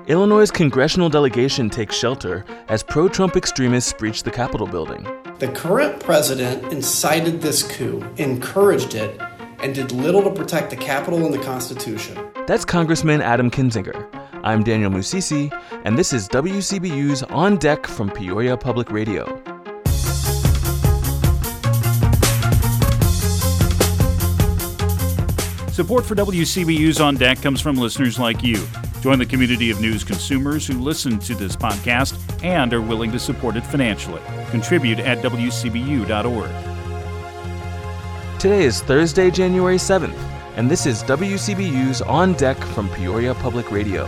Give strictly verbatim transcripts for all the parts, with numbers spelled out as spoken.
Illinois' congressional delegation takes shelter as pro-Trump extremists breach the Capitol building. The current president incited this coup, encouraged it, and did little to protect the Capitol and the Constitution. That's Congressman Adam Kinzinger. I'm Daniel Musisi, and this is W C B U's On Deck from Peoria Public Radio. Support for W C B U's On Deck comes from listeners like you. Join the community of news consumers who listen to this podcast and are willing to support it financially. Contribute at W C B U dot org. Today is Thursday, January seventh, and this is W C B U's On Deck from Peoria Public Radio.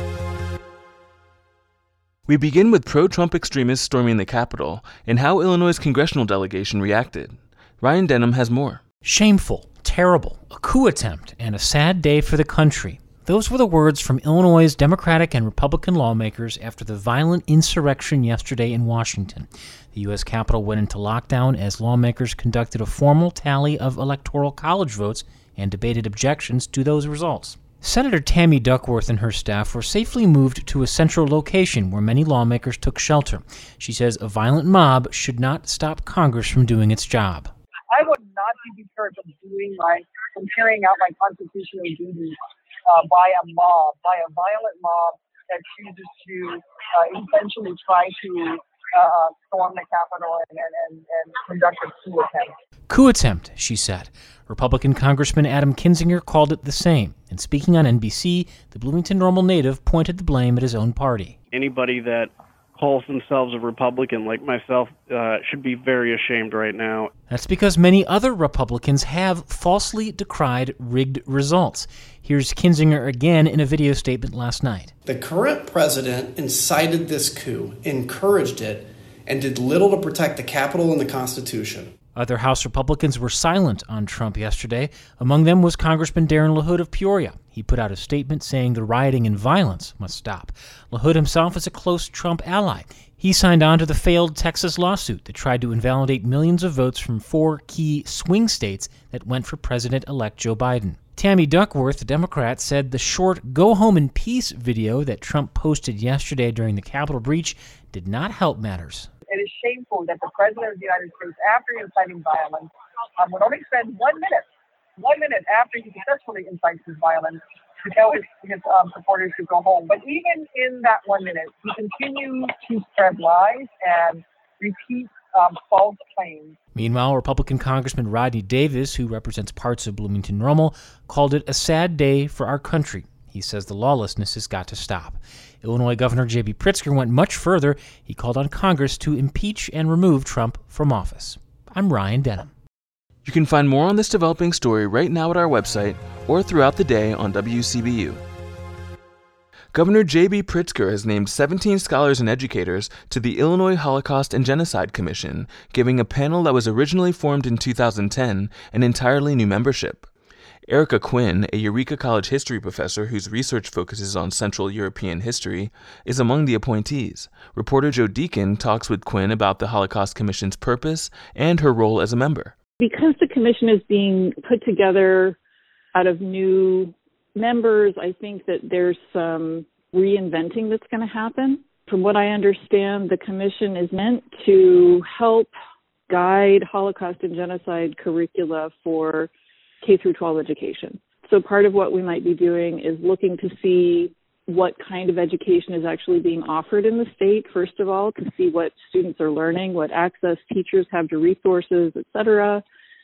We begin with pro-Trump extremists storming the Capitol and how Illinois' congressional delegation reacted. Ryan Denham has more. Shameful, terrible, a coup attempt, and a sad day for the country. Those were the words from Illinois' Democratic and Republican lawmakers after the violent insurrection yesterday in Washington. The U S Capitol went into lockdown as lawmakers conducted a formal tally of Electoral College votes and debated objections to those results. Senator Tammy Duckworth and her staff were safely moved to a central location where many lawmakers took shelter. She says a violent mob should not stop Congress from doing its job. I would not be deterred from doing my, from carrying out my constitutional duties uh, by a mob, by a violent mob that chooses to uh, essentially try to uh, storm the Capitol and, and, and conduct a coup attempt. Coup attempt, she said. Republican Congressman Adam Kinzinger called it the same. And speaking on N B C, the Bloomington Normal native pointed the blame at his own party. Anybody that calls themselves a Republican like myself uh, should be very ashamed right now. That's because many other Republicans have falsely decried rigged results. Here's Kinzinger again in a video statement last night. The current president incited this coup, encouraged it, and did little to protect the Capitol and the Constitution. Other House Republicans were silent on Trump yesterday. Among them was Congressman Darren LaHood of Peoria. He put out a statement saying the rioting and violence must stop. LaHood himself is a close Trump ally. He signed on to the failed Texas lawsuit that tried to invalidate millions of votes from four key swing states that went for President-elect Joe Biden. Tammy Duckworth, a Democrat, said the short Go Home in Peace video that Trump posted yesterday during the Capitol breach did not help matters. It is shameful that the President of the United States, after inciting violence, um, would only spend one minute, one minute after he successfully incites his violence to tell his, his um, supporters to go home. But even in that one minute, he continues to spread lies and repeat um, false claims. Meanwhile, Republican Congressman Rodney Davis, who represents parts of Bloomington Normal, called it a sad day for our country. He says the lawlessness has got to stop. Illinois Governor J B Pritzker went much further. He called on Congress to impeach and remove Trump from office. I'm Ryan Denham. You can find more on this developing story right now at our website or throughout the day on W C B U. Governor J B Pritzker has named seventeen scholars and educators to the Illinois Holocaust and Genocide Commission, giving a panel that was originally formed in two thousand ten an entirely new membership. Erica Quinn, a Eureka College history professor whose research focuses on Central European history, is among the appointees. Reporter Joe Deacon talks with Quinn about the Holocaust Commission's purpose and her role as a member. Because the commission is being put together out of new members, I think that there's some reinventing that's going to happen. From what I understand, the commission is meant to help guide Holocaust and genocide curricula for K through twelve education. So part of what we might be doing is looking to see what kind of education is actually being offered in the state, first of all, to see what students are learning, what access teachers have to resources, et cetera.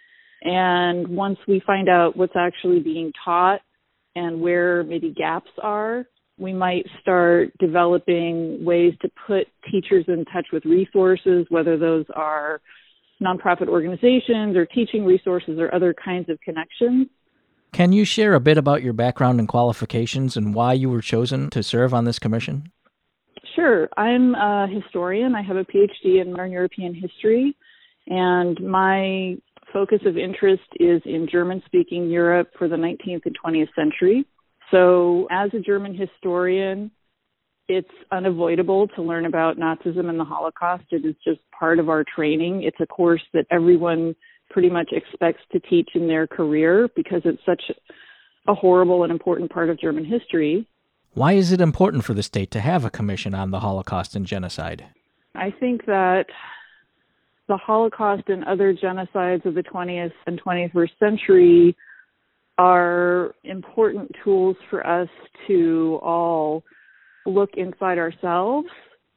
And once we find out what's actually being taught and where maybe gaps are, we might start developing ways to put teachers in touch with resources, whether those are nonprofit organizations or teaching resources or other kinds of connections. Can you share a bit about your background and qualifications and why you were chosen to serve on this commission? Sure. I'm a historian. I have a P H D in modern European history, and my focus of interest is in German-speaking Europe for the nineteenth and twentieth century. So as a German historian, it's unavoidable to learn about Nazism and the Holocaust. It is just part of our training. It's a course that everyone pretty much expects to teach in their career because it's such a horrible and important part of German history. Why is it important for the state to have a commission on the Holocaust and genocide? I think that the Holocaust and other genocides of the twentieth and twenty-first century are important tools for us to all look inside ourselves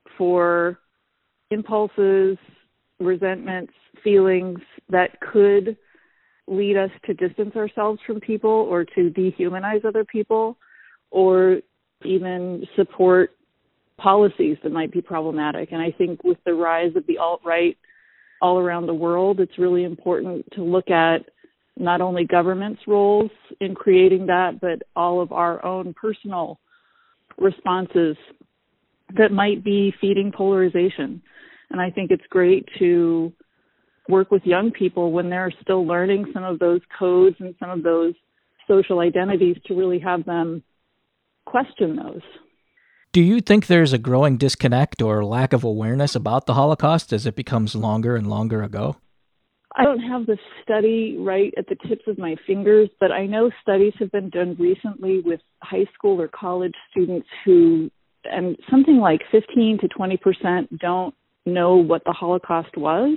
for impulses, resentments, feelings that could lead us to distance ourselves from people or to dehumanize other people, or even support policies that might be problematic. And I think with the rise of the alt-right all around the world, it's really important to look at not only government's roles in creating that, but all of our own personal responses that might be feeding polarization. And I think it's great to work with young people when they're still learning some of those codes and some of those social identities to really have them question those. Do you think there's a growing disconnect or lack of awareness about the Holocaust as it becomes longer and longer ago? I don't have the study right at the tips of my fingers, but I know studies have been done recently with high school or college students who, and something like fifteen to twenty percent don't know what the Holocaust was.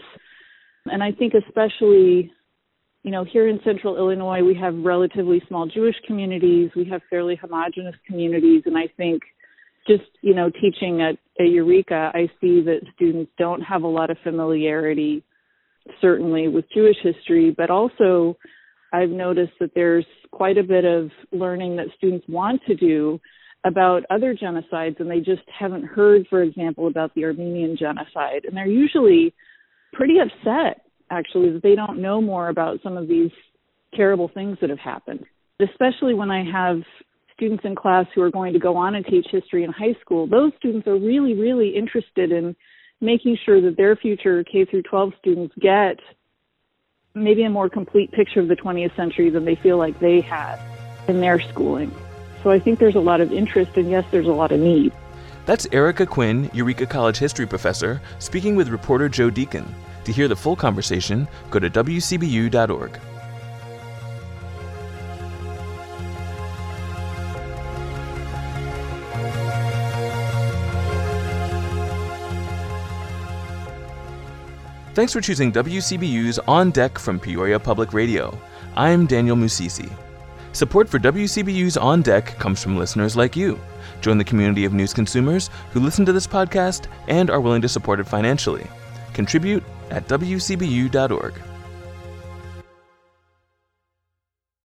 And I think especially, you know, here in central Illinois, we have relatively small Jewish communities. We have fairly homogenous communities. And I think just, you know, teaching at, at Eureka, I see that students don't have a lot of familiarity, certainly with Jewish history, but also I've noticed that there's quite a bit of learning that students want to do about other genocides, and they just haven't heard, for example, about the Armenian genocide. And they're usually pretty upset, actually, that they don't know more about some of these terrible things that have happened, especially when I have students in class who are going to go on and teach history in high school. Those students are really, really interested in making sure that their future K through twelve students get maybe a more complete picture of the twentieth century than they feel like they had in their schooling. So I think there's a lot of interest, and yes, there's a lot of need. That's Erica Quinn, Eureka College history professor, speaking with reporter Joe Deacon. To hear the full conversation, go to W C B U dot org. Thanks for choosing W C B U's On Deck from Peoria Public Radio. I'm Daniel Musisi. Support for W C B U's On Deck comes from listeners like you. Join the community of news consumers who listen to this podcast and are willing to support it financially. Contribute at W C B U dot org.